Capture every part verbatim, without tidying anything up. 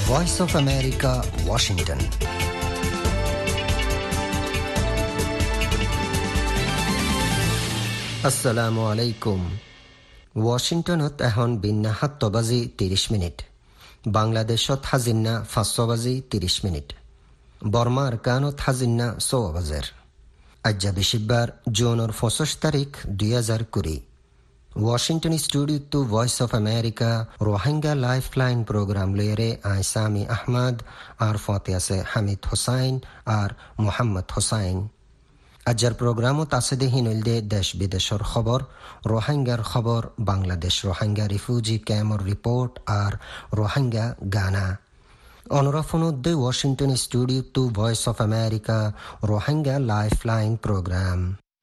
Voice of America, Washington. আসসালামু আলাইকুম। ওয়াশিংটনত এখন বিন্না সাত বাজি ত্ৰিশ মিনিট, বাংলাদেশত হাজিন্না পাঁচ বাজি ত্ৰিশ মিনিট, বর্মার কানত হাজিন্না ছয় বাজের। আজ্জা বিশিববার জুনের পঁচিশ তারিখ দুই হাজার কুড়ি। Washington studio to Voice of America Rohingya life line programme লইরে আই সামি আহমদ আর ফতে আছে হামিদ হোসাইন আর মোহাম্মদ হোসাইন। আজ্জার প্রোগ্রামত আছে দে হিনলদে দেশ বিদেশের খবর, রোহিঙ্গার খবর, বাংলাদেশ রোহিঙ্গা রিফিউজি ক্যাম্পর রিপোর্ট আর রোহিঙ্গা গানা। অনুরাফনুদ্দে Washington studio to Voice of America Rohingya life line programme.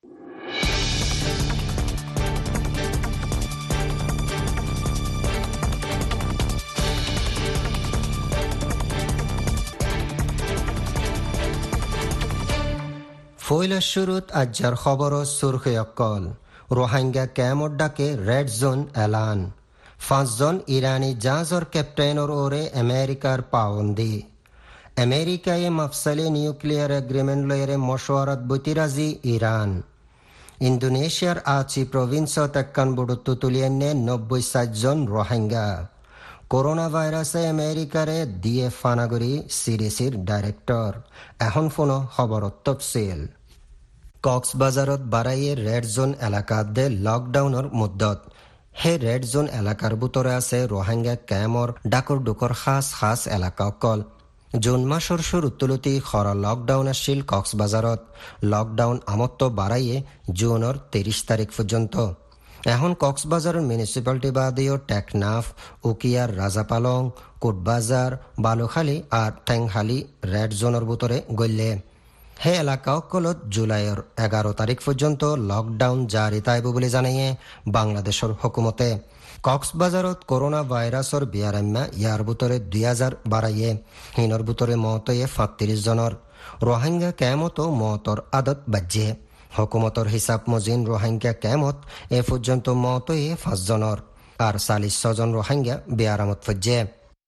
ফয়লা শুরুত আজ্জার খবর সুরখে অকল। রোহিঙ্গা ক্যাম্পর ডাকে রেড জোন এলান। পাঁচজন ইরানি জাহাজর ক্যাপ্টেনর ওরে আমেরিকার পাবন্দি। আমেরিকায় মাফসালে নিউক্লিয়ার এগ্রিমেন্ট লয়েরে মশওয়ারাত বৈতিরাজি ইরান। ইন্দোনেশিয়ার আচি প্রভিন্সত একান বুড়ুত্তু তুলিয়েনে নব্বই সাতজন রোহিঙ্গা। করোনা ভাইরাসে আমেরিকারে দিয়ে ফানাগরি সিডিসির ডাইরেক্টর। এখন ফোন খবরত তফসিল। কক্সবাজারত বাড়াইয়ে রেড জোন এলাকাত দে লকডাউনের মুদ্দত। হে রেড জোন এলাকার ভিতরে আছে রোহিঙ্গা ক্যাম্পর ডাকর ডুকর খাস খাস এলাকা অকল। জুন মাসের শুরু তুলতি খরা লকডাউন আসছিল কক্সবাজারত। লকডাউন আমত্ত বাড়াইয়ে জুনের তিরিশ তারিখ পর্যন্ত। এখন কক্সবাজারের মিউনিসিপ্যালিটি বাদেও টেকনাফ, উকিয়ার, রাজাপালং, কোটবাজার, বালুখালী আর ঠেংহালি রেড জোনের ভিতরে গল্লে। হে এলাকা অকলত জুলাইয়ের এগারো তারিখ পর্যন্ত লকডাউন জারি তাইব বলে জানাইয়ে বাংলাদেশের হুকুমতে। কক্সবাজারত করোনা ভাইরাসর বিয়ারাম্যা ইয়ার ভিতরে দুই হাজার বাড়াইয়ে। হিনর ভিতরে মতয়ে সাতত্রিশ জনের। রোহিঙ্গা ক্যামতো মতর আদত বাজ্যে। হুকুমতর হিসাব মজিন রোহিঙ্গা ক্যামত এ পর্যন্ত মতয়ে পাঁচজনের আর চাল্লিশ ছজন রোহিঙ্গা বিয়ারামত ফজ্জে।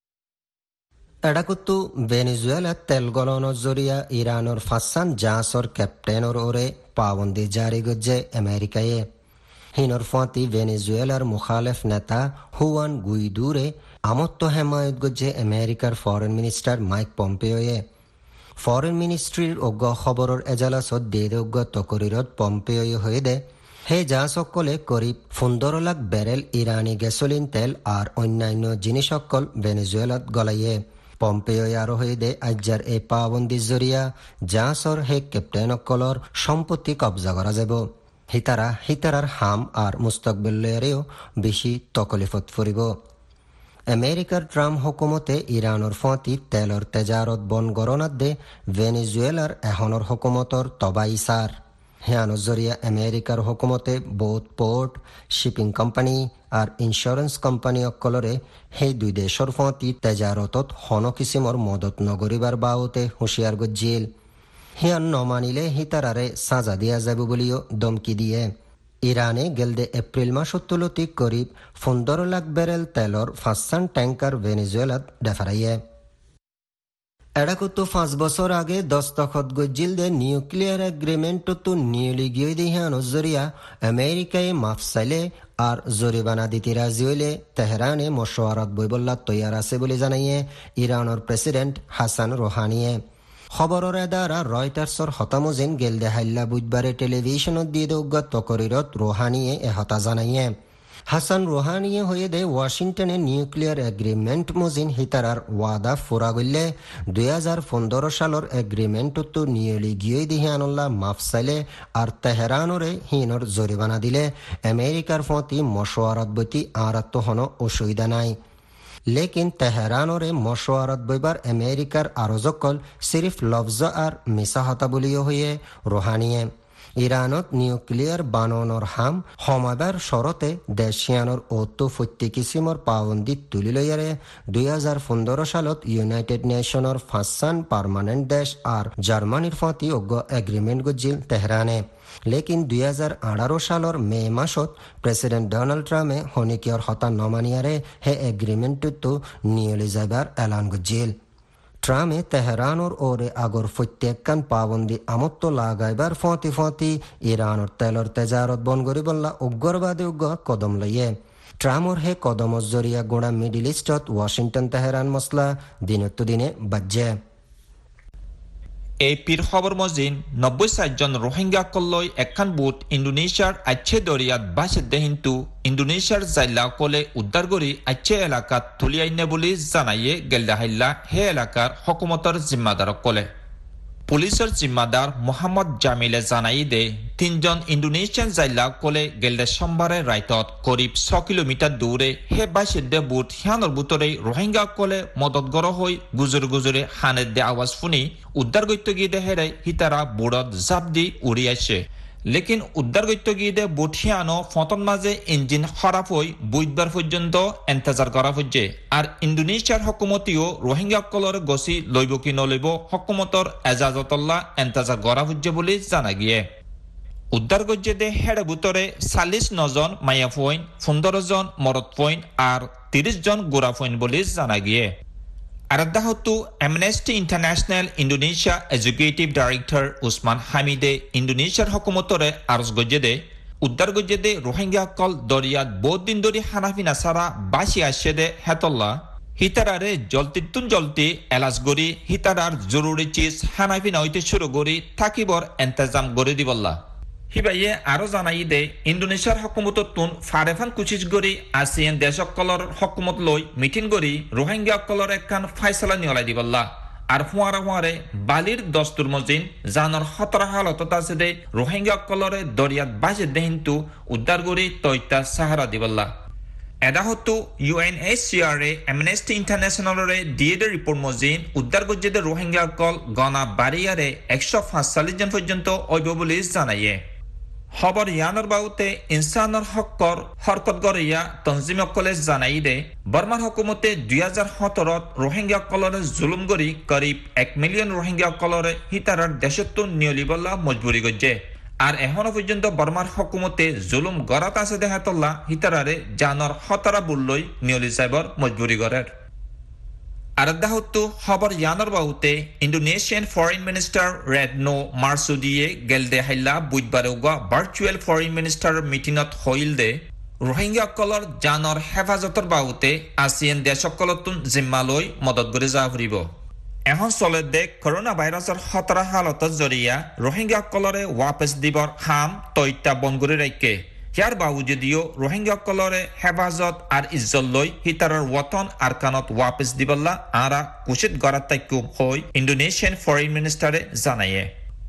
এডাকুত্তু ভেনেজুয়েলাত তেল গলনের জরিয়া ইরানের ফাঁসান জাহাজর ক্যাপ্টেনর ওরে পাবন্দি জারি গজ্জে আমেরিকায়ে। হিনর ফাঁতি ভেনেজুয়েলার মুখালেফ নেতা হুয়ান গুইদুরে আমত্ত হেমায়ত গজ্জে আমেরিকার ফরেন মিনিস্টার মাইক পম্পেওয়ে। ফরেন মিনিস্ট্রির অজ্ঞ খবরের এজালাসত দিয়ে অজ্ঞ তকরিরত পম্পেওয়ে হয়ে দে হে জাহাজসকলে করিব পনেরো লাখ ব্যারেল ইরানি গ্যাসোলিন তেল আর অন্যান্য জিনিসকল ভেনেজুয়েলাত গলাইয়ে। পম্পেওয়ে আরো হয়ে দে আজ্জার এই পাবন্দির জরিয়া জাহাজর হে ক্যাপ্টেনসকলর সম্পত্তি কবজা করা যাব। হিতারা হিতারার হাম আর মুস্তকবিলেও বেশি তকলিফত ফুরিব। আমেরিকার ট্রাম্প হুকুমতে ইরানের ফাঁতি তেলর তেজারত বন গরনাত দে ভেনেজুয়েলার এখনের হুকুমতর তবাই সার। হিয়ানোর জরিয়া আমেরিকার হুকুমতে বোট পোর্ট, শিপিং কোম্পানি আর ইন্স্যুরেন্স কোম্পানি অকলরে সেই দুই দেশর ফাঁতি তেজারতত হন কিসিমর মদত নগরিবার বাউতে হুঁশিয়ার গজ্জিল। হিয়ান নমানিলে হিতারারে সাজা দিয়া যাব বলিও দমকি দিয়ে। ইরানে গেলদে এপ্রিল মাসত তুলতি করিব পনেরো লাখ ব্যারেল তেলর ফাঁসান ট্যাঙ্কার ভেনেজুয়েলাত ডেফারাইয়ে। এডাকুত্তু পাঁচ বছর আগে দস্তখত গজ্জিল দে নিউক্লিয়ার এগ্রিমেন্টতো নিউলি গিয়ে দিহানোর জরিয়া আমেরিকায় মাফসাইলে আর জরিমানা দিতে রাজি হইলে তেহরানে মশওয়ারাত বইবল্লা তৈয়ার আছে বলে জানাইয়ে ইরানের প্রেসিডেন্ট হাসান রোহানিয়ে। খবরের এদারা রয়টার্সর হতামজিন গেলদে হাল্লা বুধবারে টেলিভিশনত দিয়ে দৌগত তকরিরত রোহানিয়ে এ হতা জানাইয়ে। হাসান রোহানিয়ে হয়ে দে ওয়াশিংটনে নিউক্লিয়ার এগ্রিমেন্ট মজিন হিতারার ওয়াদা ফুরা গল্লে দুই হাজার পনেরো সালের এগ্রিমেন্টতো নিয়লি গিয়ে দিহে আনল্লা মাফসাইলে আর তেহরানরে হিনর জরিমানা দিলে আমেরিকার ফতি মশওয়ারাত বইতি আর হন অসুবিধা নাই। লেকিন তেহরানরে মশওয়ারাত বইবার আমেরিকার আরজকল সিরিফ লফজ আর মিসা হতা বলিও হয়ে রোহানিয়ে। ইরানত নিউক্লিয়ার বাননৰ হাম সমাবাৰ শরতে দেশিয়ানৰ অটো ফত্যি কিসিমৰ পাবন্দি তুলি লয়ারে দুই হাজার পনেরো সালত ইউনাইটেড নেশনের ফাঁসান পার্মানেন্ট দেশ আর জার্মানির ফাঁতি অজ্ঞ এগ্রিমেন্ট গজ্জিল তেহরানে। লেকিন দুই হাজার আঠারো সালৰ মে মাসত প্ৰেছিডেণ্ট ডনাল্ড ট্ৰাম্পে শনিকিয়ৰ হতা নমানিয়াৰে হে এগ্ৰিমেণ্টটো নিয়লি যাবার এলান গজিল। ট্রামে তেহরানোর ওরে আগর প্রত্যেকখান পাবন্দি আমত্ত লাগাইবার ফতি ফতি ইরানোর তেলর তেজারত বন গরিবল্লা উগ্রবাদী উগ্র কদম লইয়ে ট্রামর হে কদমর জরিয়া গোড়া মিডিল ইস্টত ওয়াশিংটন তেহরান মসলা দিনত্ব দিনে বাজ্যে। এই পীর খবর মজিন নব্বই জন রোহিঙ্গা কল্লই একখান বুট ইন্দোনেশিয়ার আচ্ছে দরিয়াত বাসে দেহিন্তু ইন্দোনেশিয়ার জাইলা কলে উদ্ধার করি আচ্ছে এলাকাত তুলিয়াইনে বলি জানাইয়ে গেলদাহাইল্লা হে এলাকার হকুমতর জিম্মাদার কলে। পুলিশের জিম্মাদার মোহাম্মদ জামিলে জানাই দে তিনজন ইন্দোনেশিয়ান জাইলা কলে গেলদে সোমবারে রাইতত করিব ছ কিলোমিটার দূরে হে বাসে দে বুট হিয়ানোর বুতরে রোহিঙ্গা কলে মদত গড় হই গুজর গুজরে হানের দে আওয়াজ শুনি উদ্ধার গত্য গিয়ে দে হেরে হিতারা বুড়ত জাপ দি উড়ি আসে। লেকিন উদ্ধার গত্য গিয়ে দে বুট হিয়ানো ফতন মাঝে ইঞ্জিন খারাপ হই বুধবার পর্যন্ত এন্তেজার করা হচ্ছে। আর ইন্দোনেশিয়ার হকুমতিও রোহিঙ্গা কলর গছি লইব কি নলইব হকুমতর এজাজতল্লা এন্তেজার করা হচ্ছে বলে জানা গিয়ে। উদ্ধার গজ্জে দে হেড়ে বুতরে চাল্লিশ নজন মায়া ফইন পনেরো জন মরদ ফইন আর তিরিশ জন গোড়া ফইন বলে জানা গিয়ে। আরাদ্দাহতু Amnesty International Indonesia executive director Usman হামিদে ইন্দোনেশিয়ার হকুমতরে আরজ গজ্জে দে উদ্ধার গজ্জে দে রোহিঙ্গা কল দরিয়াত বহুত দিন ধরে হানাফিনা সারা বাসি আসে দে হেতল্লা হিতারারে জলতিতুন জলতি এলাজ গড়ি হিতারার জরুরি চিজ হানাফিনা হইতে শুরু করি থাকিবর এন্তেজাম গড়ে দিবল্লা। হিবাইয়ে আরো জানাই দে ইন্দোনেশিয়ার হকুমত তুন ফারেফান কুচিজ গড়ি আসিয়ান দেশকলর হকুমত লই মিটিং গড়ি রোহিঙ্গা কলর একখান ফাইসলা নিয়লাই দিবল্লা। আর ফুয়ারা ফুয়ারে বালির দস্তুর মজিন জানর হতরা হালতত আছে দে রোহিঙ্গা কলরে দরিয়াত বাজে দেহিন্তু উদ্ধার গড়ি তৈতা সাহারা দিবল্লা। এদা হতো ইউএনএইচসিআর এ অ্যামনেস্টি ইন্টারন্যাশনালরে দিয়ে দে রিপোর্ট মজিন উদ্ধার গজ্জে দে রোহিঙ্গা কল গনা বাড়িয়ারে একশো পাঁচচল্লিশ জন পর্যন্ত অইব বলে জানাইয়ে। খবর ইয়ানোর বাউতে ইনসানোর হকর হরকত গড়িয়া তঞ্জিম কলেজ জানাই দে বর্মার হকুমতে দুই হাজার সতেরত রোহিঙ্গা কলরে জুলুম গড়ি করিব এক মিলিয়ন রোহিঙ্গা কলরে হিতারার দেশত্ব নিয়লিবল্লা মজবুরি গজ্জে। আর এখনো পর্যন্ত বর্মার হকুমতে জুলুম গড়াত আছে দেহাতল্লা হিতারারে জানর হতরা বুল্লই নিয়লি সাইবর মজবুরি গড়ের। আরাদ্দাহতু খবর ইয়ানোর বাউতে ইন্দোনেশিয়ান ফরেন মিনিস্টার রেডনো মারসুদিয়ে গেলদে হাইলা বুধবারে উগা ভার্চুয়াল ফরেন মিনিস্টার মিটিংত হইল দে রোহিঙ্গা কলর জানর হেফাজতর বাউতে আসিয়ান দেশকলতুন জিম্মালই মদত করে যা ফুরিব। এখন চলে দে করোনা ভাইরাসের হতরা হালতত জরিয়া রোহিঙ্গা কলরে ওয়াপস দিবর হাম তৈতা বনগুরি রাইকে ইয়ার বাবু যদিও রোহিঙ্গা কলরে হেফাজত আর ইজ্জত লই হিতারর ওয়াতন আরকানত ওয়াপস দিবল্লা আরা কুশিত গড়াত তাইকুম হই ইন্দোনেশিয়ান ফরেন মিনিস্টারে জানাইয়ে।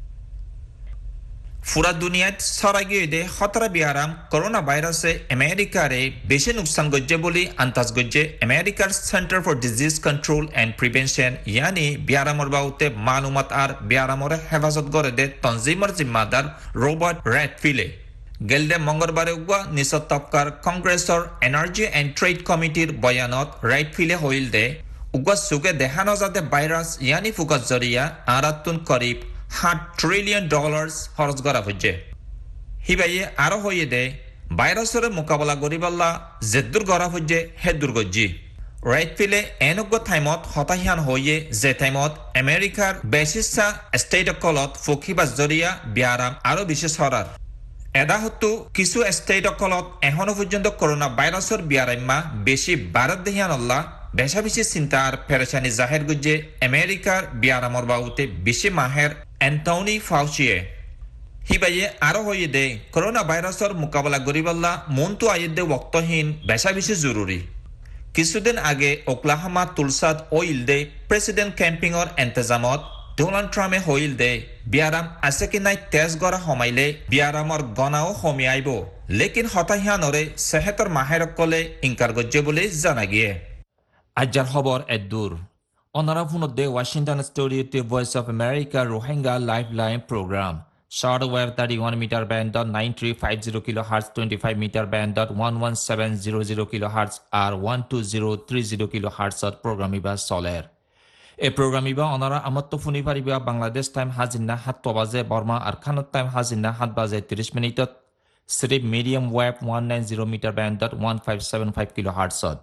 ফুরা দুনিয়াত ছড়াই গিয়ে দে হতরা বিয়ারাম করোনা ভাইরাসে আমেরিকারে বেশি নুকসান গজ্জে বলি আন্তাজ গজ্জে আমেরিকার Center for Disease Control and Prevention ইয়ানি বিয়ারামর বাউতে মালুমাত আর বিয়ারামরে হেফাজত গড়ে দে তনজিমর জিম্মাদার রবার্ট রেডফিলে গেলদে মঙ্গলবারে উগা নিচত তপকার কংগ্রেসর এনার্জি এন্ড ট্রেড কমিটির বয়ানত রেডফিলে হইল দে উগা সুগে দেখানো যাতে ভাইরাস ইয়ানি ফুকত জরিয়া আরাতুন করিব সাত ট্রিলিয়ন ডলার্স খরচ করা হচ্ছে। হিবাইয়ে আরো হইয়ে দে ভাইরাসের মোকাবেলা করিবল্লা জেদুর গড়া হচ্ছে হে দুর্গজি রেডফিলে এনগ্য টাইমত হতাহিয়ান হইয়ে যে টাইমত আমেরিকার বেশিসা স্টেটকলত ফুকিবা জরিয়া বিয়ারাম আরো বেশি ছড়ার। এদা হতো কিছু স্টেটকলত এখনো পর্যন্ত করোনা ভাইরাসের বিয়ারাইমা বেশি বারত দেহিয়ানল্লা বেশা বেশি চিন্তা আর পেরেশানি জাহের গুজে আমেরিকার বিয়ারামর বাউতে বেশি মাহের অ্যান্টনি ফাউচিয়ে। হিবাইয়ে আরো হইয়ে দে করোনা ভাইরাসের মোকাবেলা করিবল্লা মনতো আইয়ে দে ওক্তহীন বেশা বেশি জরুরি। কিছুদিন আগে ওকলাহামা তুলসাদ ওইল দে প্রেসিডেন্ট ক্যাম্পিংর এন্তেজামত ডোনাল্ড ট্রাম্পে হইল দে বিয়ারাম আছে কি নাই তেজ গড়া সমাইলে বিয়ারামর গনাও কমি আইব লেকিন হতাহিয়ানরে সেহেতর মাহের কলে ইনকার গজ্জে বলে জানা গিয়ে। আজ্জার খবর এদুর অনারা ফোনত দে ওয়াশিংটন স্টুডিওতে Voice of America Rohingya life line programme short wave thirty-one meter band dot nine three five zero kilohertz twenty-five meter band dot one one seven zero zero kilohertz আর one two zero three zero kilohertz program ইবা চলের। এই programme ইবা অনারা আমত্ত ফুনি পারিবা Bangladesh time হাজিনা সাত বাজে বর্মা আর খানত টাইম হাজিনা সাত বাজে ত্রিশ মিনিটত সিরিপ medium wave one nine zero metre ব্যান্ডত ওয়ান ফাইভ সেভেন ফাইভ কিলো হার্টছত।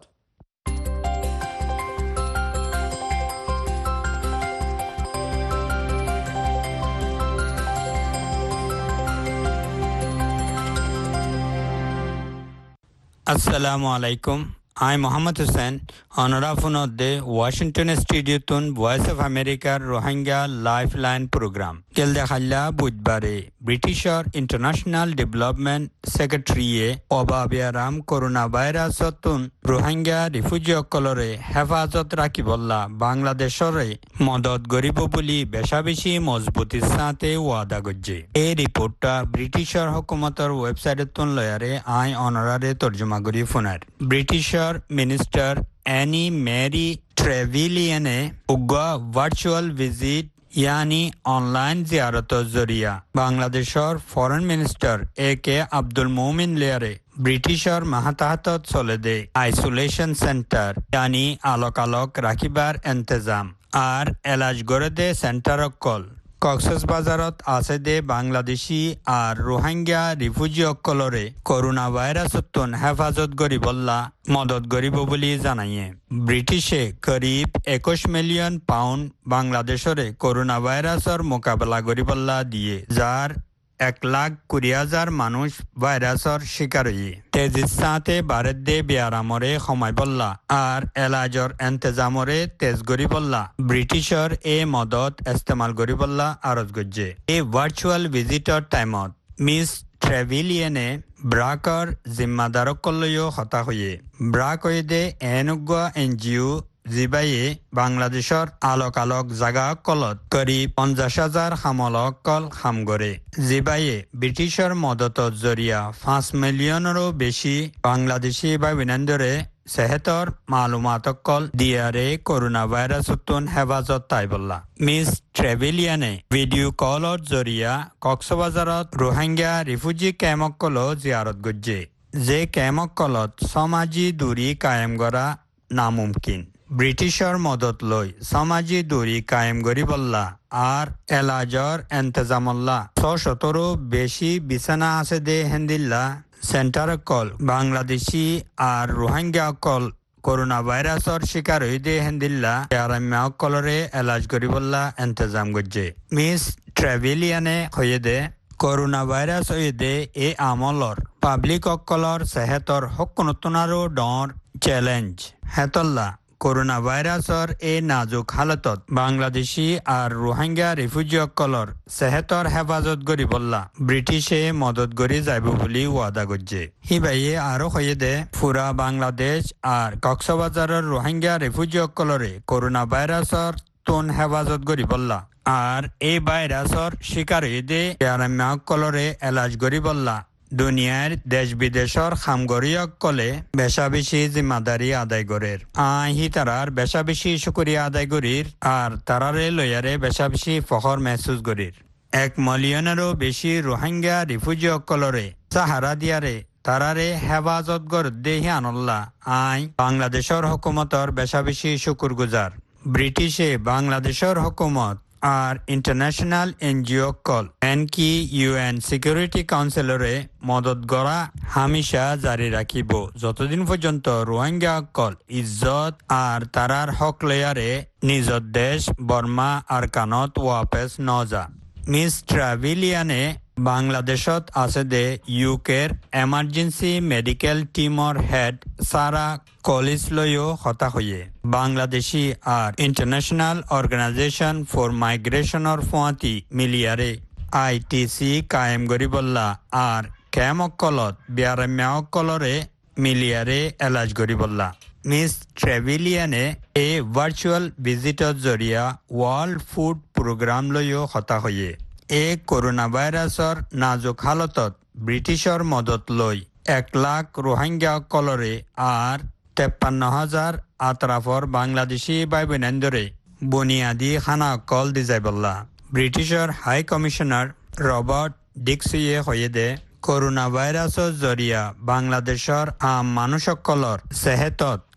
Assalamu alaikum. I'm Muhammad Hussain, honorable of the Washington Studio tun Voice of America Rohingya Lifeline Program. Kelda khalla budbare Britisher International Development Secretary Obabiaram coronavirus tun Rohingya refugee kolore hefazat rakibolla Bangladeshore modod goribo boli beshabishi mozbuti sate wada gojje. A reporter Britisher hukumator website tun loyare I honorary torjuma gori funar. Britisher Minister Annie Mary Trevelyan उगा virtual visit यानी online ज़ियारतो ज़रिया बांग्लादेशर foreign minister ए के अब्दुल मोमिन लेरे britisher महाताहत चले दे isolation centre यानी आलोक आलोक राखीबार इंतजाम आर एलाज गरे दे सेंटर कॉल কক্সেস বাজারত আছে দে বাংলাদেশী আর রোহিঙ্গা রিফিউজি অকলরে করোনা ভাইরাসতন হেফাজত গরিবল্লা মদত গরিব বলি জানাইয়ে ব্রিটিশে করিব একুশ মিলিয়ন পাউন্ড বাংলাদেশরে করোনা ভাইরাসর মোকাবেলা গরিবল্লা দিয়ে যার এক লাখ কুড়ি হাজার মানুষ ভাইরাসর শিকার হয়ে তেজির সাথে ভারত দে বিয়ারামরে সময় বললা আর এলাজর এন্তেজামরে তেজ গরি বললা ব্রিটিশর এ মদত ইস্তেমাল গরি বললা আরজ গজ্জে এ ভার্চুয়াল ভিজিটর টাইমত মিস ট্রেভিলিয়ানে ব্রাকর জিম্মাদারক কল্লয়ও হতা হয়ে ব্রাক হয়ে দে এনুগ্য এনজিও জিবাইয়ে বাংলাদেশর আলোক আলোক জাগা কলত করি পঞ্চাশ হাজার হামলক কল হাম গড়ে জিবাইয়ে ব্রিটিশর মদত জরিয়া পাঁচ মিলিয়নেরও বেশি বাংলাদেশি বাবিনেন্দরে সেহেতর মালুমাত কল দিয়ারে করোনা ভাইরাস উত্তন হেফাজত তাইবল্লা মিস ট্রেভিলিয়ানে ভিডিও কলত জরিয়া কক্সবাজারত রোহিঙ্গা রিফিউজি ক্যাম্পক কল জিয়ারত গজ্জে যে ক্যাম্পক কলত সমাজি দূরি কায়েম করা নামুমকিন ব্রিটিশর মদত লই সমাজি দূরি কায়েম গরিবল্লা আর এলাজর এন্তেজামল্লা ছশতরও বেশি বিছানা আছে দে হেন্দিল্লা সেন্টার কল বাংলাদেশি আর রোহিঙ্গা কল করোনা ভাইরাসর শিকার হই দে হেন্দিল্লা আরাম্যা কলরে এলাজ গরিবল্লা এন্তেজাম গজ্জে মিস ট্রেভিলিয়ানে হয়ে দে করোনা ভাইরাস হয়ে দে এ আমলর পাবলিক অকলর সেহেতর হকুনতনারও ডর চ্যালেঞ্জ হেতল্লা করোনা ভাইরাসর এ নাজুক হালতত বাংলাদেশি আর রোহিঙ্গা রিফিউজি অকলর সেহেতর হেফাজত গরি বললা ব্রিটিশে মদত গরি যাইব বলি ওয়াদা গজ্জে হিবাইয়ে আরো হয়ে দে পুরা বাংলাদেশ আর কক্সবাজারের রোহিঙ্গা রিফিউজি অকলরে করোনা ভাইরাসর তোন হেফাজত গরি বললা আর এই ভাইরাসর শিকার হয়ে দে আরাম্যা অকলরে এলাজ গরি বললা দুনিয়ার দেশ বিদেশর খামগরিয়ক কলে বেশা বেশি জিম্মাদারি আদায় গরের আহি তারার বেশা বেশি শুকরিয়া আদায় গরির আর তারারে লয়ারে বেশা বেশি ফখর মেহসুস গরির এক মিলিয়নেরও বেশি রোহিঙ্গা রিফিউজি অকলরে সাহারা দিয়ারে তারারে হেফাজত গর দেহি আনল্লা আই বাংলাদেশর হুকুমতর বেশা বেশি শুকুর গুজার ব্রিটিশে বাংলাদেশর হুকুমত আর ইন্টারন্যাশনাল এনজিও কল এনকি ইউএন সিকিউরিটি কাউন্সিলরে মদত গড়া হামেশা জারি রাখিব যতদিন পর্যন্ত রোহিঙ্গা কল ইজ্জত আর তারার হক লেয়ারে নিজর দেশ বর্মা আর কানত ওয়াপেস নজা মিস ট্রাভিলিয়ানে বাংলাদেশত আছে দে ইউকের এমার্জেন্সি মেডিকেল টিমর হেড সারা কলিজ লয়ও হতা হয়ে বাংলাদেশি আর ইন্টারন্যাশনাল অর্গানাইজেশন ফর মাইগ্রেশনের ফুয়াতি মিলিয়ারে আইটিসি কায়েম গরিবল্লা আর ক্যামকলত বিয়ারাম্যাকলরে মিলিয়ারে এলাজ গরিবল্লা মিস ট্রেভিলিয়ানে এ ভার্চুয়াল ভিজিটর জরিয়া ওয়ার্ল্ড ফুড প্রোগ্রাম লয়ও হতা হয়ে এ করোনা ভাইরাসর নাজুক হালতত ব্রিটিশর মদত লই এক লাখ রোহিঙ্গা কলরে আর তেপ্পান্ন হাজার আতরাফর বাংলাদেশি বাইবেনেন্দরে বুনিয়াদি খানা কল দি যাইবল্লা ব্রিটিশর হাই কমিশনার রবার্ট ডিক্সিয়ে হয়ে দে করোনা ভাইরাসর জরিয়া বাংলাদেশর আম মানুষসকলর সেহেতত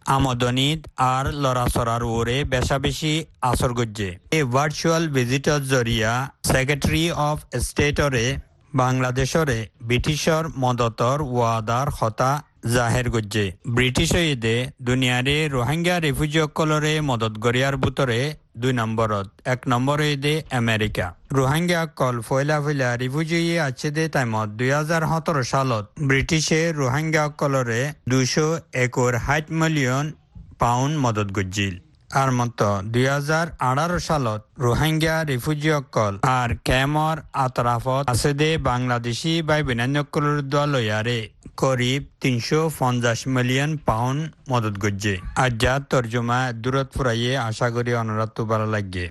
আমদনিত আর লড়াচড়ার ওরে বেশা বেশি আসর গজ্জে এ ভার্চুয়াল ভিজিটর জরিয়া সেক্রেটারি অফ স্টেটরে বাংলাদেশরে ব্রিটিশর মদতর ওয়াদার হতা জাহের গজ্জে ব্রিটিশ ঈদে দুনিয়ারে রোহিঙ্গা রিফিউজিসকলরে মদত গরিয়ার বুতরে দুই নম্বরত এক নম্বর ঈদে আমেরিকা রোহিঙ্গা কল ফয়লা ফয়লা রিফিউজি আছে দে টাইমত দুই হাজার সতেরো সালত ব্রিটিশে রোহিঙ্গা কলরে দুইশো একর ষাট মিলিয়ন পাউন্ড মদত গজ্জিল আর মত দুই হাজার আঠারো সালত রোহিঙ্গা রিফিউজিসকল আর ক্যামর আতরাফত আছে দে বাংলাদেশি বাই বিনান্যকলর দলয়ারে করিব তিনশো পঞ্চাশ মিলিয়ন পাউন্ড মদত গজ্জে আজ্জা তর্জমা দূরত ফুরাইয়ে আশা করি অনুরাধ তো ভালো লাগে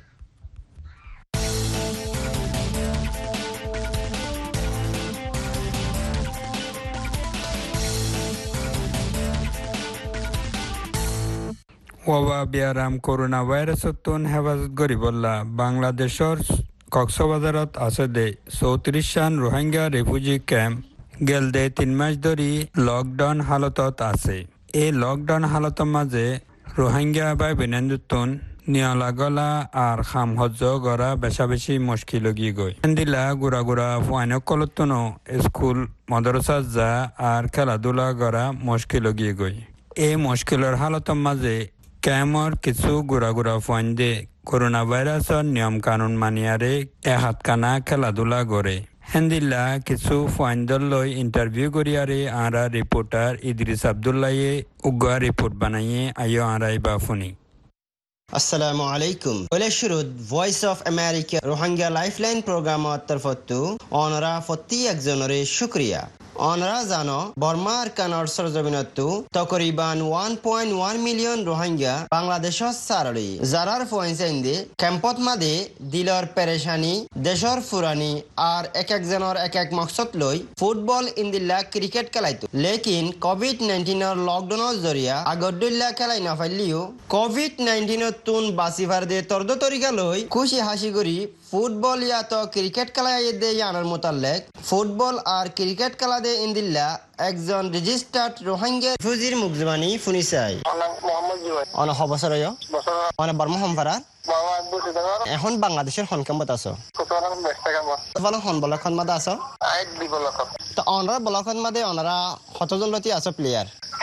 ওবা বিয়ারাম করোনা ভাইরাসতন হেফাজত করিবল্লা বাংলাদেশর কক্সবাজারত আছে দে চৌত্রিশ সান রোহিঙ্গা রিফিউজি ক্যাম্প গেল দে তিন মাস ধরি লকডাউন হালতত আছে এই লকডাউন হালতৰ মাঝে রোহিঙ্গা বা বিনান্দুতন নিয়লা গলা আর খাম সহ্য করা বেশা বেশি মুশকিল গিয়ে গই দিলা গুড়া গুড়া ফাইনক কলতনো স্কুল মাদ্রাসা যা আর খেলাধুলা করা মুশকিল গিয়ে গই এই মুশকিলের হালতৰ মাঝে ক্যামর কিছু গুড়া গুড়া ফাইন দে করোনা ভাইরাসের নিয়ম কানুন মানিয়ারে এহাত কানা খেলাধুলা করে হেন্দিল্লা কিছু ফাইন্দল লই ইন্টারভিউ করিয়ারে আরা রিপোর্টার ইদ্রিস আব্দুল্লাহে উগ্র রিপোর্ট বানাইয়ে আইও আরাই বা ফোনি আসসালামু আলাইকুম ওলে শুরুত Voice of America Rohingya lifeline প্রোগ্রামত তরফতু অনরা ফতি একজনরে শুক্রিয়া অনরা জানো বর্মার কানর সরজমিনতু তকরিবান one point one million Rohingya বাংলাদেশত সারলি যারার পয়েন্টে ক্যাম্পত মাদে দিলর পেরেশানি দেশর ফুরানি আর এক একজনের এক এক মকসদ লই ফুটবল ইন্দিল্লা ক্রিকেট খেলাইতো লেকিন কোভিড নাইন্টিনের লকডাউনের জরিয়া আগরদুল্লা খেলাই নাফাইলিও কোভিড নাইন্টিনের তুন বাসিভার দে তর্দ তরিকা লই খুশি হাসি করি ফুটবল ইয়া তো ক্রিকেট খেলাই দে ইয়ানোর মোতালেক ফুটবল আর ক্রিকেট খেলা দে ইন্দিল্লা একজন রেজিস্টার্ড রোহিঙ্গা রিফিউজির মুখজবানি ফুনিসাই অন হবছর অন বর্মা সম্পারা এখন বাংলাদেশের হনকামত আছো বলক হন বলখন মাদে আছো তো অনরা বলখন মাদে অনরা কতজন লতি আছো প্লেয়ার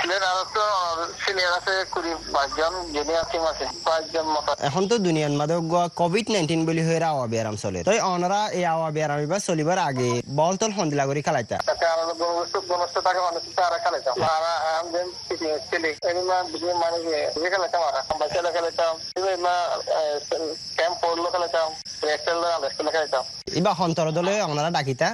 এখন তো দুনিয়ার মাঝে কোভিড নাইন্টিন বলি হয়ে আওয়া বিয়ারাম চলে তাই অনরা এই আওয়া বিয়ারাম এবার চলিবার আগে বল তল হন্দিলা করে খেলাইতা এবার সন্তর দলে ওনারা ডাকিতা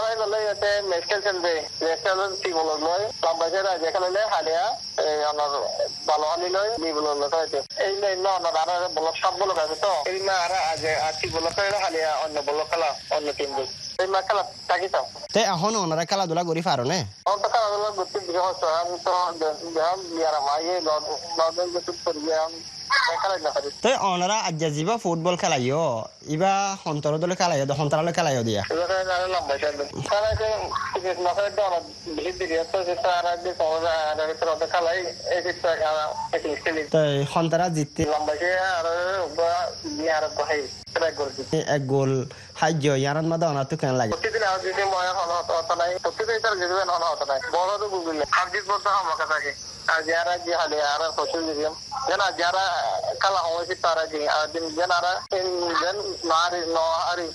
সব বলক আছে তো এই না আর আজ আছি বলক হালিয়া অন্য বলক খেলা অন্য টিম এই মা খেলা ডাকিতাম তে এখন ওনারা খেলাধুলা করি পারো না খেলাধুলা করতে আমি তো বিয়ারাম আইয়ে লকডাউন তো ওনারা আজ যাবা ফুটবল খেলাইও ইবা সন্তর দলে খেলাইও সন্তরালে খেলাইও দিয়া সন্তরা জিততে এক গোল সাহায্য ইয়ার মধ্যে অনার তো কেন লাগে প্রতিদিন আর যদি মনে হতো নাই প্রতিদিন তার জীবন হন হতো নাই বড় তো বুঝলে সাবজেক্ট বলতে আমাকে থাকে আর যারা যে হালে আর সোশ্যাল মিডিয়া জানা যারা খেলা হয়েছে তারা যে আর দিন যারা যেন নারী নারী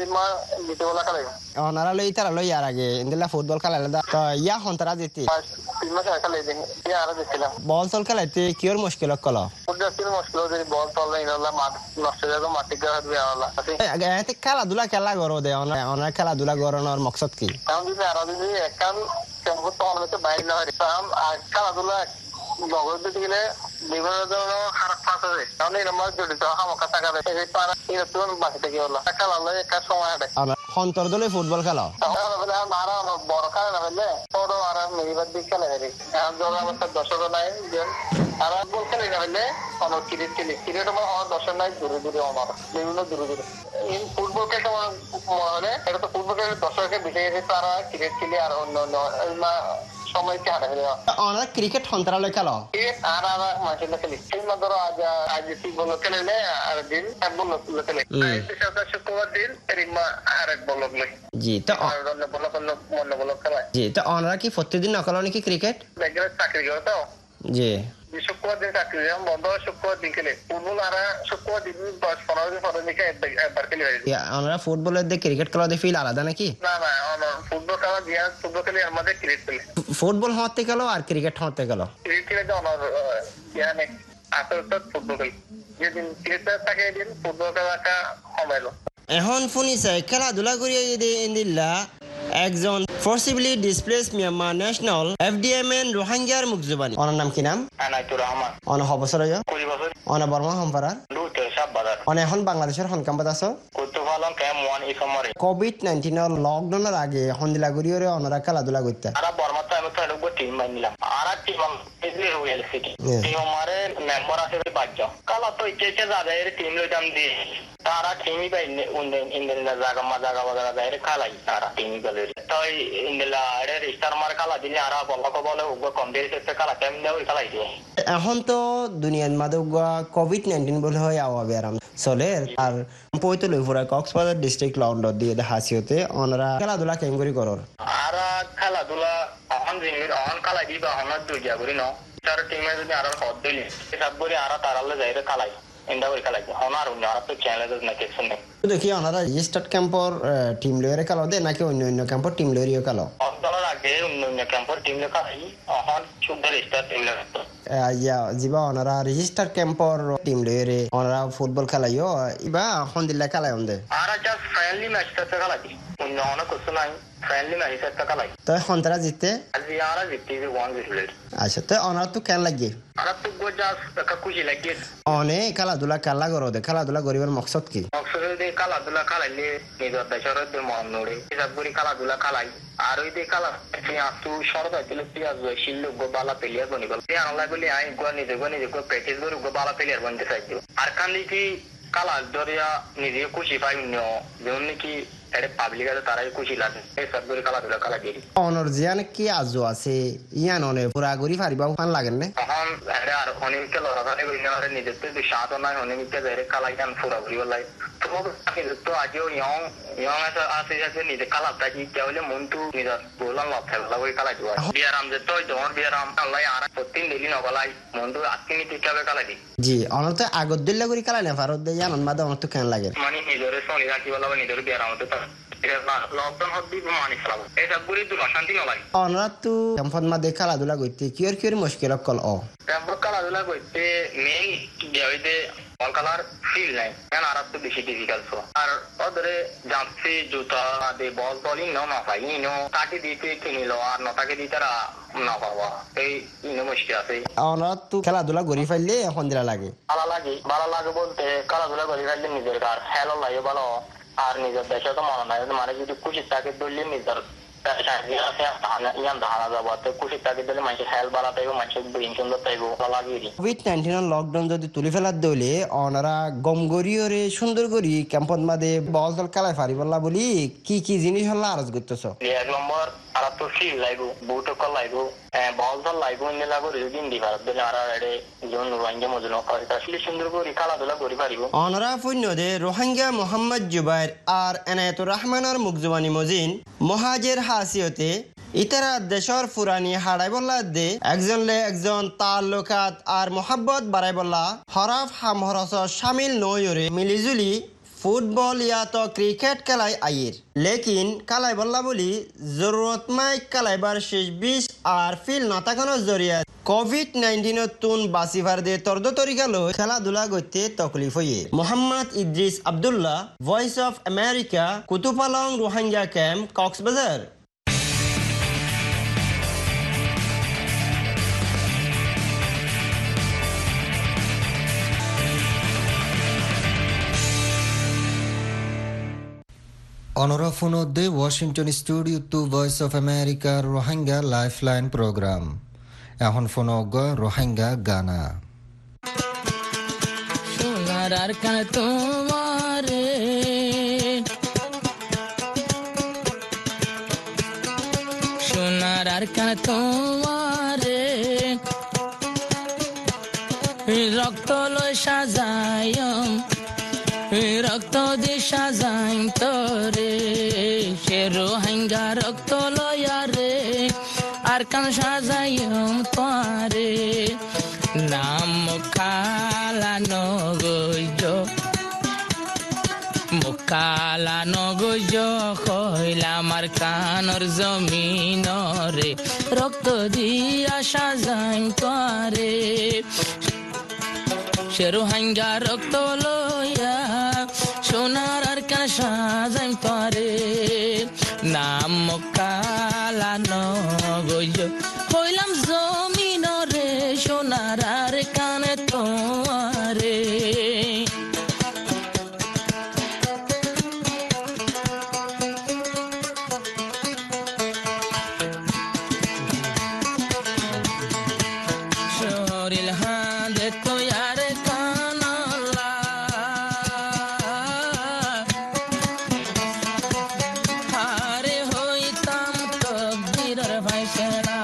ওনারা লই তারা লই আর আগে ইন্দিলা ফুটবল খেলাইলে তো ইয়া হন্তরা জিতি বল তল খেলাইতে কিয়র মুশকিল কল খেলাধুলা খেলা করো দে ওনার খেলাধুলা করানোর মকসদ কি খেলাধুলা গেলে বিভিন্ন ধরনের খারাপ পাস আছে কারণ এই নম্বর জড়িত হামকা টাকা দেয় তারা এরকম বাকি থেকে হলো খেলা হলো একটা সময় হাঁটে সন্তর দলে ফুটবল খেলা আরো বড় খেলা না হলে বড় আর মেরিবার দিক খেলা হেরি এখন যোগ অবস্থা দর্শক নাই আর বল খেলে না হলে অনেক ক্রিকেট খেলি ক্রিকেট আমার দর্শক নাই দূরে দূরে আমার বিভিন্ন দূরে দূরে ফুটবল খেলতে মনে হলে এটা তো ফুটবল খেলে দর্শককে বেঁচে গেছে তারা ক্রিকেট খেলে আর অন্য অন্য সময় কি হারা হলো অনরা ক্রিকেট হন্তরালে খেলো এই আর আর মাসে খেলি এই ধরো আজ আজ কি বল খেলে আর দিন এক বল খেলে এই সাথে শুক্রবার দিন এরিমা আর এক বল খেলে জি তো আর বল বল বল মন বল খেলা জি তো অনরা কি প্রতিদিন নকল নাকি ক্রিকেট দেখলে চাকরি করে তো জি শুক্রবার দিন চাকরি যাম বন্ধ শুক্রবার দিন খেলে ফুটবল আর শুক্রবার দিন দশ পনেরো দিন পরে দিকে একবার খেলে অনরা ফুটবলের দিয়ে ক্রিকেট খেলা দিয়ে ফিল আলাদা নাকি না না ফুটবল খেলা দিয়া ফুটবল খেলে এর মধ্যে ক্রিকেট খেলে ফুটবল হতে গেল আর ক্রিকেট হতে গেল ক্রিকেট খেলে তো আমার ইয়ানে আসলে তো ফুটবল খেলে যেদিন ক্রিকেট থাকে দিন ফুটবল খেলাটা কমাইলো এখন শুনিছে খেলাধুলা করিয়ে যদি ইন্দিল্লা একজন forcibly displace Myanmar national FDMN রোহিঙ্গার মুখজুবানি ওনার নাম কি নাম আনাইতুর রহমান অন হবছর কুড়ি বছর অন বর্মা হম্পারার লুতে সব বাজার অন এখন বাংলাদেশের হনকাম্পাত আছো কুতু ভালন কে মন ই সমরে কোভিড নাইন্টিনের লকডাউনের আগে হন্দিলা করিয়ে ওনারা খেলাধুলা করতে আরা বর্মা তো আমি তো লোক টিম বানিলাম আরা টিম ইজলি রয়্যাল সিটি টিম আমারে মেম্বার আছে বাজ্য কালা তো ইচ্ছে ইচ্ছে যাবে এর টিম লইতাম দি তারা টিমই বাই ইন্দিলা জায়গা মা জায়গা বাজার যায় খালাই তারা টিমই গলে তো ইন্দিলা এর রিস্টার মার খালা দিলে আরা বলক বলে উগ কম দিয়ে সে খালা কেম দেও খালাই দিয়ে এখন তো দুনিয়ার মাঝে কোভিড নাইন্টিন বলে হয় আওয়াবে আরাম চলে আর পৈতলে পুরা কক্সবাজার ডিস্ট্রিক্ট লন্ডন দিয়ে হাসিওতে ওনারা খেলাধুলা কেম করি করর আরা খেলাধুলা অহন জিনিস অহন খেলা দিবা অহন দুইয়া করি ন তার টিমে যদি আরো হদ দিলি সব করে আরা তারালে যাইরে খেলাই ইন্দা করে খেলাই অনার অন্য আর তো চ্যালেঞ্জ না কিছু নেই দেখি ওনারা রেজিস্টার্ড ক্যাম্পর টিম লয়ের খেলো দে নাকি অন্য অন্য ক্যাম্পর টিম লয়েরও খেলো অন্তরের আগে অন্য অন্য ক্যাম্পর টিম লে খেলাই অহন শুদ্ধ রেজিস্টার টিম লে ইয়া জিবা ওনারা রেজিস্টার ক্যাম্পর টিম লয়েরে ওনারা ফুটবল খেলাইও ইবা হন্দিল্লা খেলাই অন্দে আর জাস্ট ফ্রেন্ডলি ম্যাচ তো খেলাই অন্য অনেক কিছু নাই ফ্রেন্ডলি ম্যাচ তো খেলাই তো হন্তরা জিততে আজি আরা জিততে ওয়ান জিতলে আচ্ছা তো ওনারা তো কেন লাগে আরা তো গো জাস্ট একটা খুশি লাগে অনে খেলাধুলা খেলা করো দে খেলাধুলা করিবার মকসদ কি মকসদ দে খেলাধুলা খেলাইলে নিজের দেশের মন নড়ে হিসাব করে খেলাধুলা খেলাই আর ওই যে খেলা তু শরৎ হয়েছিল পিয়াজ শিল্লুক গো বালা প্লেয়ার বনি গেল আনলাই বলে আই গো নিজে গো নিজে গো প্র্যাকটিস করে গো বালা প্লেয়ার বনতে চাইছিল আর কান দেখি কালা দরিয়া নিজে খুশি পাই যেমন নাকি এটা পাবলিক আছে তারাই খুশি লাগে এই সব করে খেলাধুলা খেলা দিয়ে অনর জিয়ান কি আজও আছে ইয়ান অনে পুরা গরি ফারিবা ফান লাগেন না তখন এটা আর অনেকটা লড়াখানি করি না নিজের তো সাত নাই অনেকটা যাই খেলাই গান পুরা ঘুরি বলাই তো আজও ইয়ং ইয়ং আছে আছে আছে নিজে খেলা থাকি তাহলে মনটো নিজের বললাম লাভ খেলা করে খেলা দিব বিয়ারাম যে তো তোমার বিয়ারাম আল্লাহ আর প্রতিদিন ডেলি নগলাই মনটো আজকে নিতে হবে খেলা দি জি অনর তো আগত দিল্লা করি খেলা না ফারত দে জানান মাদা অনর তো কেন লাগে মানে নিজের শনি রাখি বলা নিজের বিয়ারাম হতে লকডাউন হতে মানে খেলাবো এইসব করে তো অশান্তি নলাই অনরা তো ক্যাম্পত মাদে খেলাধুলা করতে কিয়র কিয়র মুশকিল কল অ ক্যাম্পত খেলাধুলা করতে মেইন দেওয়াইতে বল খেলার ফিল নাই কেন আর তো বেশি ডিফিকাল্ট আর ওদের জার্সি জুতা দে বল বলিং ন না পাই ইনো তাকে দিতে কিনিল আর নটাকে দিতে না পাওয়া এই ইনো মুশকিল আছে অনরা তো খেলাধুলা করি ফাইলে এখন দিলা লাগে ভালো লাগে ভালো লাগে বলতে খেলাধুলা করি ফাইলে নিজের কার খেলো লাগে ভালো আর নিজের দেশে তো মনে নাই মানে যদি খুশি থাকে ধরলে নিজের কোভিড নাইন্টিন লকডাউন যদি তুলি ফেলার দলে ওনারা গম গড়িয়রে সুন্দর করি ক্যাম্পত মাদে বল দল খেলায় পারি বললা বলি কি কি জিনিস হল আরজ করতেছ এক নম্বর আর তো ফিল লাগবো বুট কল লাগবো বল দল লাগবো ইন্দি লাগবো যদি ইন্দি ভারত দিলে আর এড়ে জন রোহিঙ্গা মজুন আসলে সুন্দর করি খেলাধুলা করি পারিব ওনারা ফুন্য দে রোহিঙ্গা মোহাম্মদ জুবাইর আর এনায়েতুর রহমানের মুখজুবানি মজিন মহাজের হাসিয়তে ইতারা দেশর ফুরানি হাড়াই বললা দে একজন লে একজন তাল্লুকাত আর মোহাব্বত বাড়াই বললা হরাফ হামহরস শামিল নয়রে মিলিজুলি ফুটবল ইয়া তো ক্রিকেট খেলাই আইর লেকিন কালাই বললা বলি জরুরতমাই কালাইবার শেষ বিশ আর ফিল না থাকানোর জরিয়া কোভিড নাইন্টিন তুন বাসিভার দে তর্দ তরিকা লো খেলাধুলা করতে তকলিফ হয়ে Mohammad Idris Abdullah Voice of America Kutupalong Rohingya camp Cox's Bazar অনরাফুনদ্দে Washington studio to Voice of আমেরিকার রোহিঙ্গা লাইফলাইন প্রোগ্রাম এখন ফোনগ রোহিঙ্গা গানা সোনার আর কান তোমারে সোনার আর কান তোমারে রক্ত লয় সাজায়ম রক্ত দি সাজাইম তোরে সে রোহিঙ্গা রক্ত লয়ারে আর কান সাজাইম তোরে নাম কালা নগজ মুকালা নগজ কইলাম আর কানর জমিনরে রক্ত দিয়া সাজাইম তোরে সে রোহিঙ্গা রক্ত লয়া সোনার আর কান সাজাইম তোরে নাম কালা নগজ কইলাম জমিনরে সোনার আর কানে তোরে শরীর হাঁদে তোয়ার কানলা হারে হইতাম তকদিরের ফাইসলা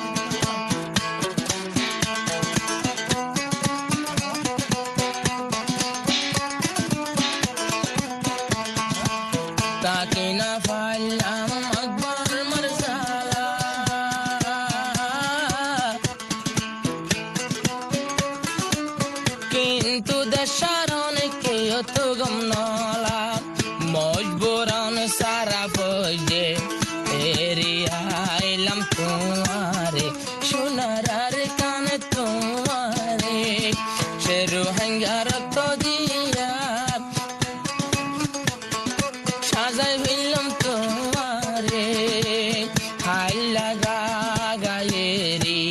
তাকে না পাইলাম আকবর মরসালা কিন্তু দেশার অনেকে অত গম নলা মজবুরান সারা বজে এরিয়াইলাম তোমারে সোনার আর কানে তোমারে সে রোহিঙ্গা রক্ত দিয়া সাজাই হইলাম তোমারে হাই লাগা গায়েরি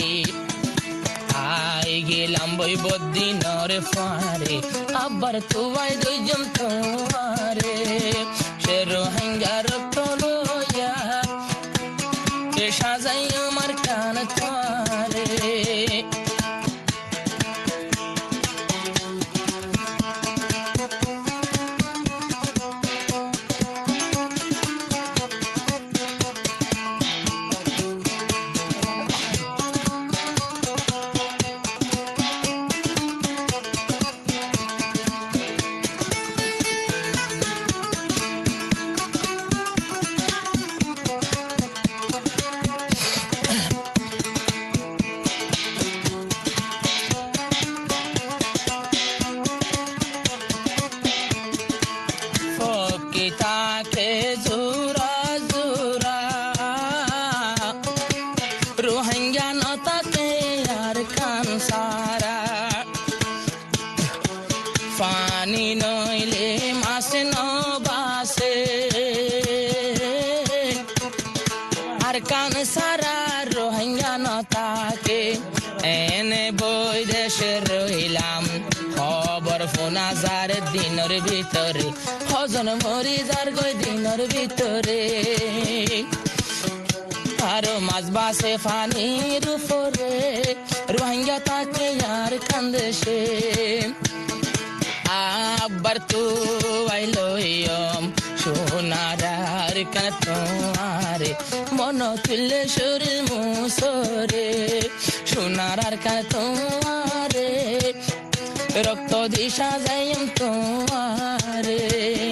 আই গেলাম বই বদিনরে ফারে আবার তুয়াই দুইজন তোমারে সে রোহিঙ্গা রক্ত লইয়া এ সাজাই আমার কান তোমারে ফকিতাকে জোরা জোরা রোহিঙ্গা নতাকে আর কান সারা পানি নইলে মাসে নবাসে আর কান সারা রোহিঙ্গা নতাকে এনে বই দেশে রইলাম খবর ফোনা যার দিনের ভিতরে হজন মরি যার গই দিনের ভিতরে আরো মাছ বাসে ফানির উপরে রোহিঙ্গা তাকে আর কান্দেশে আবার তো আইলম সোনার আর কান তোমারে মন তুলে শরীর মুসরে সোনার আর কান তোমারে রক্ত দিশা যাইম তোমারে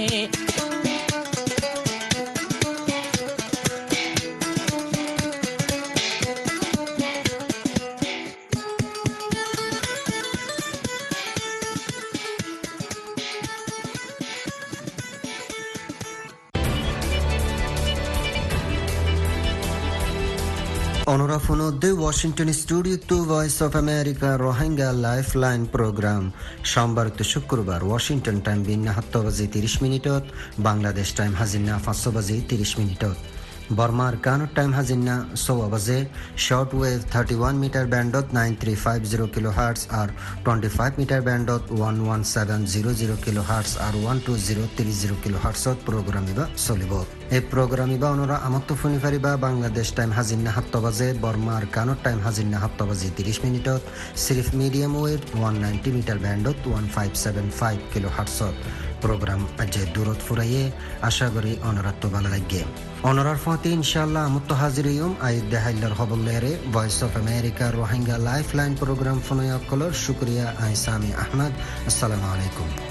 অনরাফনদ্দে Washington studio to Voice of America Rohingya life line programme সোমবার তো শুক্রবার ওয়াশিংটন টাইম বিন্না সাত বাজি ত্ৰিশ মিনিটত বাংলাদেশ টাইম হাজিনা পাঁচ বাজি ত্ৰিশ মিনিটত বর্মার কানুর টাইম হাজিনা ছয় বাজে short wave thirty one metre ব্যান্ডত nine three five zero kilohertz আর টোয়েন্টি ফাইভ মিটার ব্যান্ডত one one seven zero zero kilohertz আর one two zero three zero কিলো হার্টসত প্রোগ্রাম ইবা চলিব এই প্রোগ্রাম ইবা অনরা আমত্ত শুনি পারিবা বাংলাদেশ টাইম হাজিনা সাত বাজে বর্মার কানুর টাইম হাজিনা সাত বাজি ত্ৰিশ মিনিটত সিরিফ medium wave one ninety metre ব্যান্ডত ওয়ান ফাইভ সেভেন ফাইভ কিলো হার্টসত program aje durot furaye asha gori onoratto bala lagge onorar fati inshallah mutto haziriyum ayde hallar hobollere voice of america rohingya lifeline program fonoya kolor shukriya ay sami ahmad assalamu alaikum